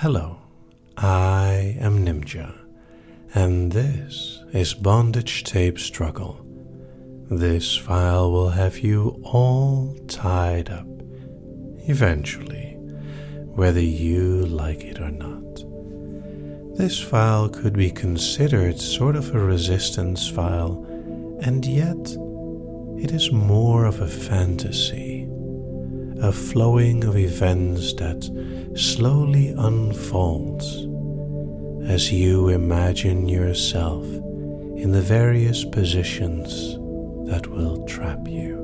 Hello, I am Nimja, and this is Bondage Tape Struggle. This file will have you all tied up, eventually, whether you like it or not. This file could be considered sort of a resistance file, and yet it is more of a fantasy, a flowing of events that slowly unfolds as you imagine yourself in the various positions that will trap you.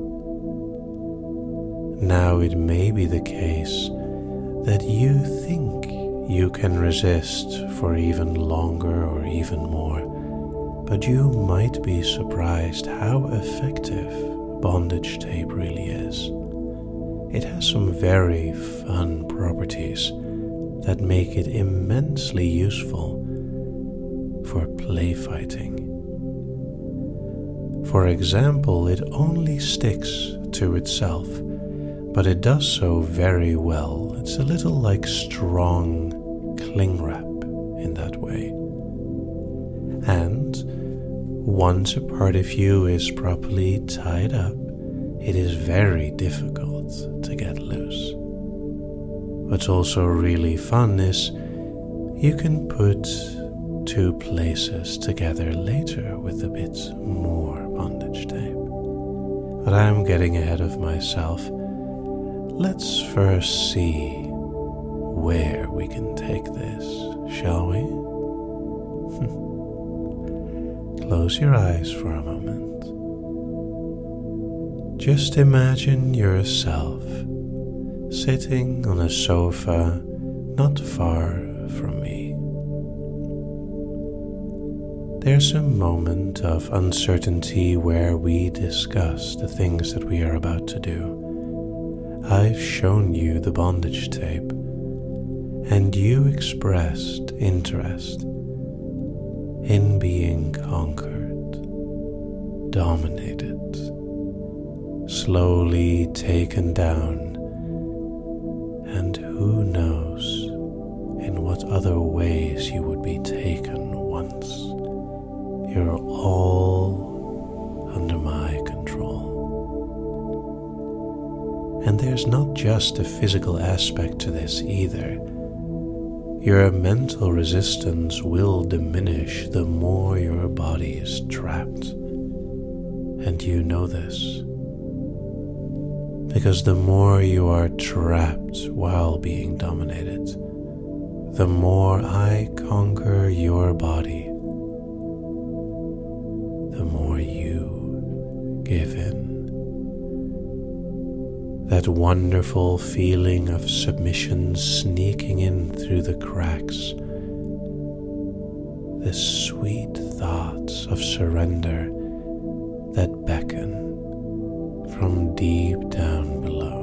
Now it may be the case that you think you can resist for even longer or even more, but you might be surprised how effective bondage tape really is. It has some very fun properties that make it immensely useful for play fighting. For example, it only sticks to itself, but it does so very well. It's a little like strong cling wrap in that way. And once a part of you is properly tied up, it is very difficult to get loose. What's also really fun is you can put two places together later with a bit more bondage tape. But I'm getting ahead of myself. Let's first see where we can take this, shall we? Close your eyes for a moment. Just imagine yourself sitting on a sofa not far from me. There's a moment of uncertainty where we discuss the things that we are about to do. I've shown you the bondage tape, and you expressed interest in being conquered, dominated, slowly taken down, and who knows in what other ways you would be taken once you're all under my control. And there's not just a physical aspect to this either. Your mental resistance will diminish the more your body is trapped. And you know this. Because the more you are trapped while being dominated, the more I conquer your body, the more you give in. That wonderful feeling of submission sneaking in through the cracks, the sweet thoughts of surrender that beckon from deep down below.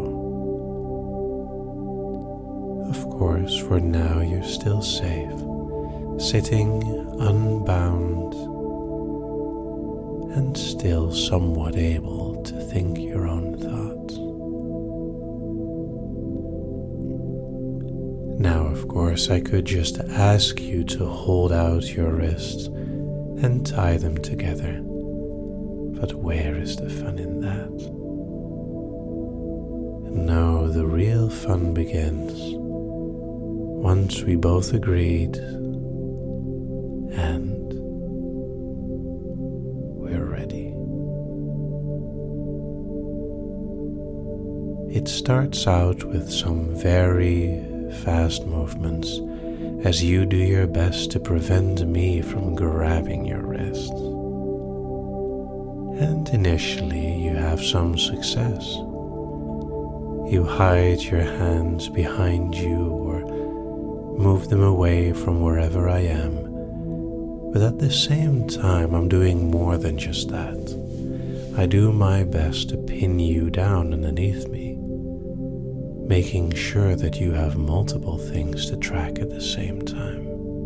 Of course, for now you're still safe, sitting unbound and still somewhat able to think your own thoughts. Now, of course, I could just ask you to hold out your wrists and tie them together, but where is the fun in that? No, the real fun begins once we both agreed and we're ready. It starts out with some very fast movements as you do your best to prevent me from grabbing your wrists. And initially you have some success. You hide your hands behind you or move them away from wherever I am. But at the same time, I'm doing more than just that. I do my best to pin you down underneath me, making sure that you have multiple things to track at the same time.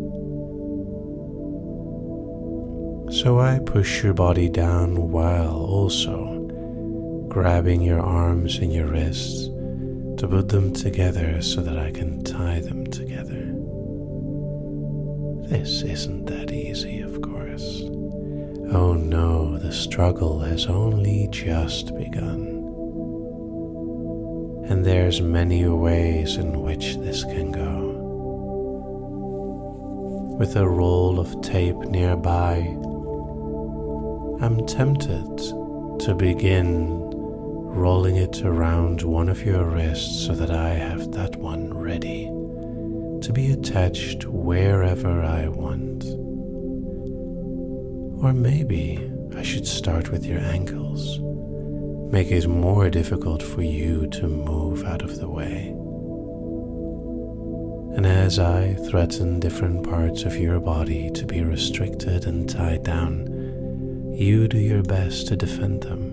So I push your body down while also grabbing your arms and your wrists to put them together so that I can tie them together. This isn't that easy, of course. Oh no, the struggle has only just begun. And there's many ways in which this can go. With a roll of tape nearby, I'm tempted to begin rolling it around one of your wrists so that I have that one ready to be attached wherever I want. Or maybe I should start with your ankles, make it more difficult for you to move out of the way. And as I threaten different parts of your body to be restricted and tied down, you do your best to defend them.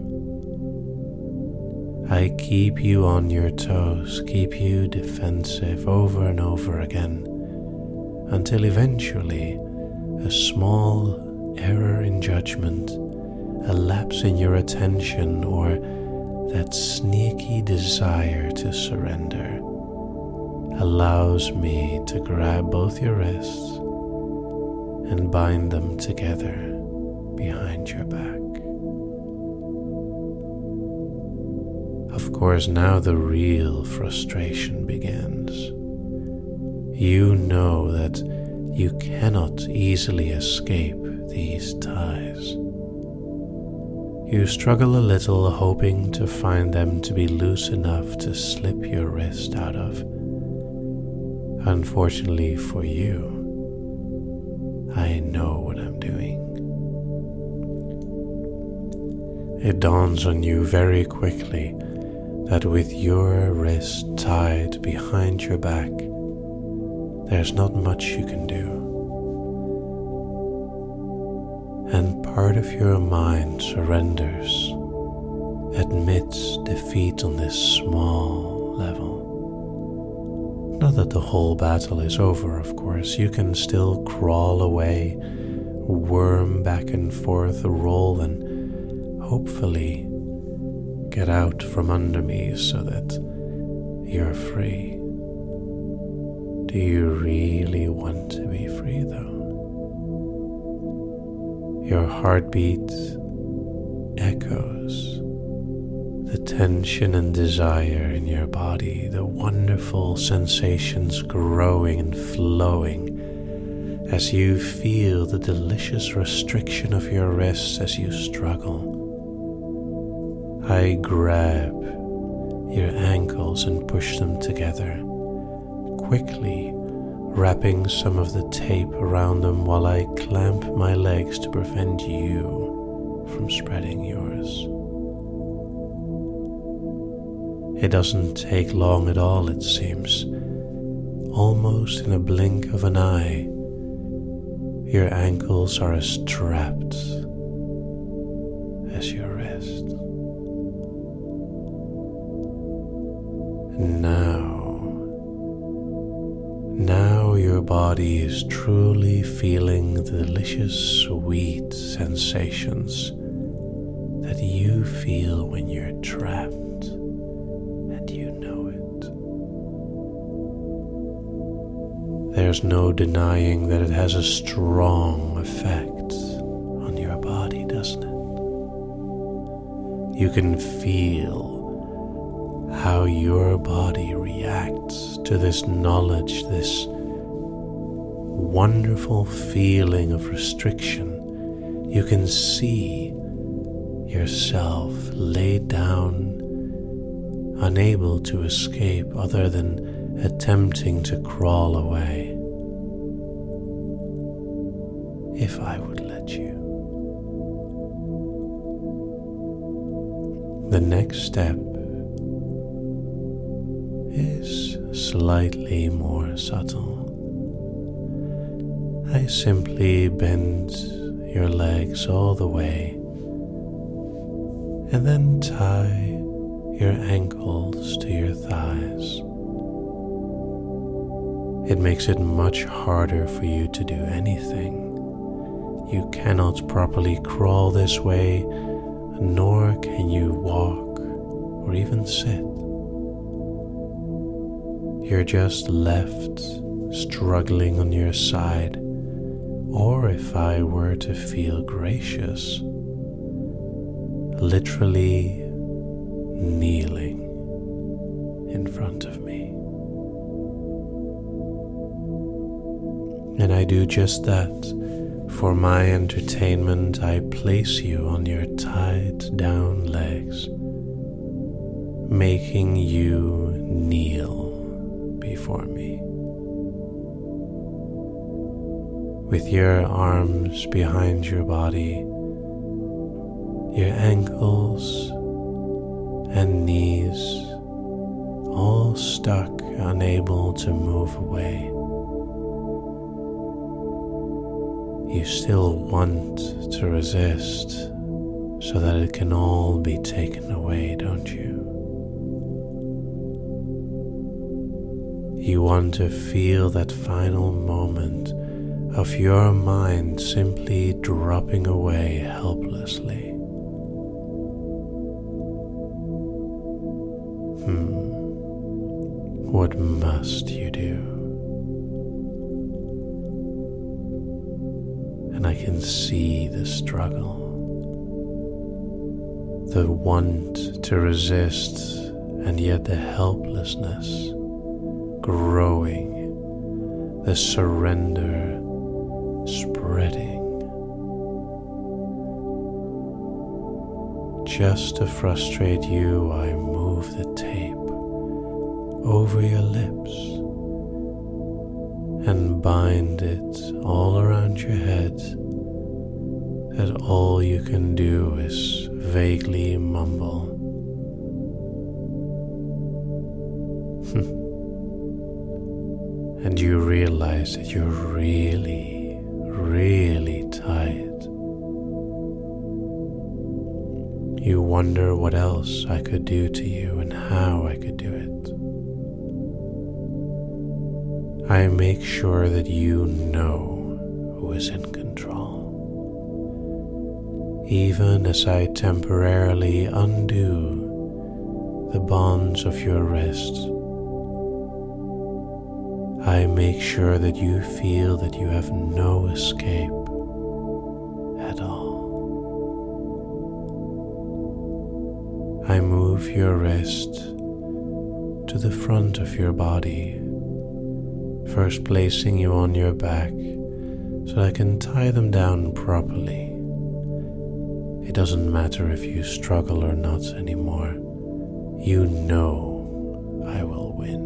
I keep you on your toes, keep you defensive over and over again, until eventually a small error in judgment, a lapse in your attention, or that sneaky desire to surrender allows me to grab both your wrists and bind them together behind your back. Of course, now the real frustration begins. You know that you cannot easily escape these ties. You struggle a little, hoping to find them to be loose enough to slip your wrist out of. Unfortunately for you, I know what I'm doing. It dawns on you very quickly that with your wrist tied behind your back, there's not much you can do. And part of your mind surrenders, admits defeat on this small level. Not that the whole battle is over, of course. You can still crawl away, worm back and forth, roll, and hopefully get out from under me so that you're free. Do you really want to be free, though? Your heartbeat echoes the tension and desire in your body, the wonderful sensations growing and flowing as you feel the delicious restriction of your wrists as you struggle. I grab your ankles and push them together, quickly wrapping some of the tape around them while I clamp my legs to prevent you from spreading yours. It doesn't take long at all, it seems. Almost in a blink of an eye, your ankles are as trapped as your wrist. Now your body is truly feeling the delicious, sweet sensations that you feel when you're trapped, and you know it. There's no denying that it has a strong effect on your body, doesn't it? You can feel how your body reacts to this knowledge, this wonderful feeling of restriction. You can see yourself laid down, unable to escape other than attempting to crawl away. If I would let you. The next step is slightly more subtle. I simply bend your legs all the way and then tie your ankles to your thighs. It makes it much harder for you to do anything. You cannot properly crawl this way, nor can you walk or even sit. You're just left struggling on your side, or if I were to feel gracious, literally kneeling in front of me. And I do just that. For my entertainment, I place you on your tied down legs, making you kneel before me. With your arms behind your body, your ankles and knees all stuck, unable to move away. You still want to resist so that it can all be taken away, don't you? You want to feel that final moment of your mind simply dropping away helplessly. What must you do? And I can see the struggle, the want to resist, and yet the helplessness growing, the surrender spreading. Just to frustrate you, I move the tape over your lips and bind it all around your head, that all you can do is vaguely mumble. And you realize that you're really, really tired. You wonder what else I could do to you and how I could do it. I make sure that you know who is in control, even as I temporarily undo the bonds of your wrists. I make sure that you feel that you have no escape at all. I move your wrist to the front of your body, first placing you on your back so I can tie them down properly. It doesn't matter if you struggle or not anymore. You know I will win.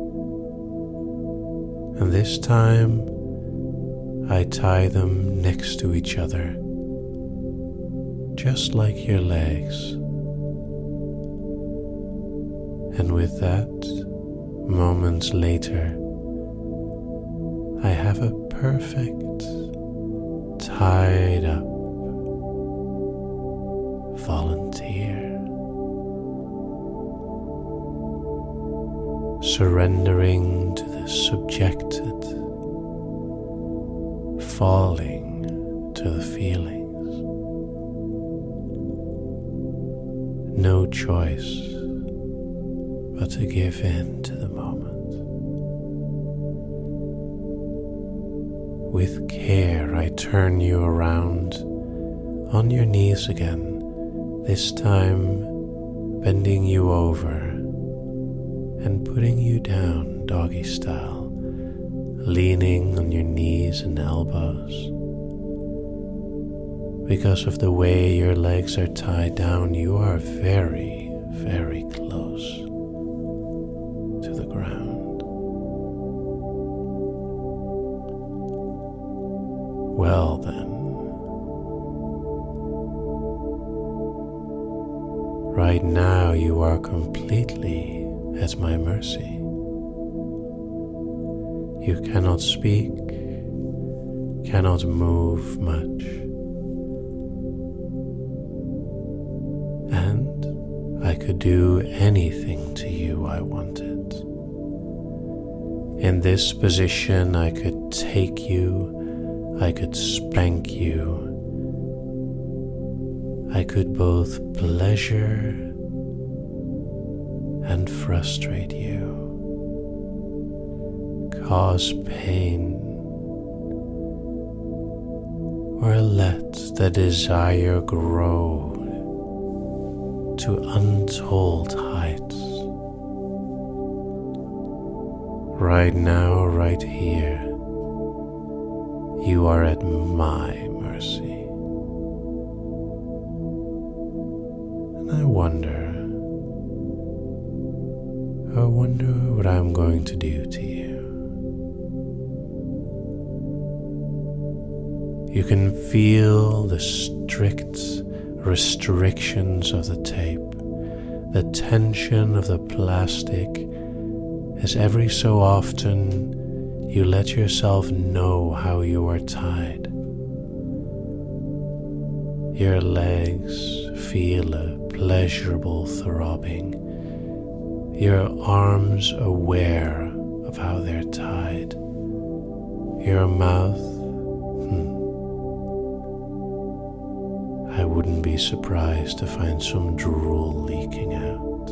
And this time, I tie them next to each other, just like your legs. And with that, moments later, I have a perfect, tied up volunteer, surrendering to the subjected, falling to the feelings. No choice but to give in to the moment. With care, I turn you around on your knees again, this time bending you over and putting you down doggy style, leaning on your knees and elbows. Because of the way your legs are tied down, you are very, very close to the ground. Well then, right now you are completely at my mercy. You cannot speak, cannot move much, and I could do anything to you I wanted. In this position, I could take you, I could spank you, I could both pleasure and frustrate you, cause pain or let the desire grow to untold heights. Right now, right here, you are at my mercy. And I wonder what I'm going to do to you. You can feel the strict restrictions of the tape, the tension of the plastic, as every so often you let yourself know how you are tied. Your legs feel a pleasurable throbbing, your arms aware of how they're tied, your mouth, I wouldn't be surprised to find some drool leaking out.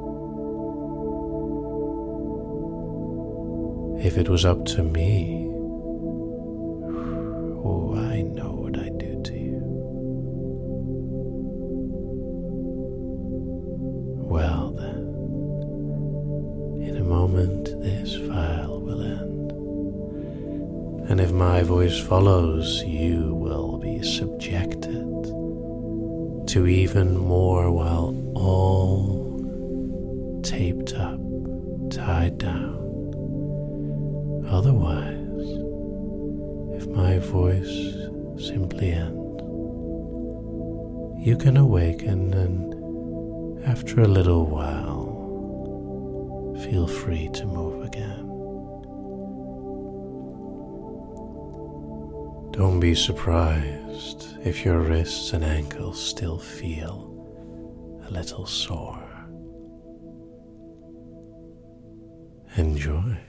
If it was up to me, oh, I know what I'd do to you. Well then, in a moment this file will end, and if my voice follows, you will be subjected to even more while all taped up, tied down. Otherwise, if my voice simply ends, you can awaken and after a little while, feel free to move again. Don't be surprised if your wrists and ankles still feel a little sore. Enjoy.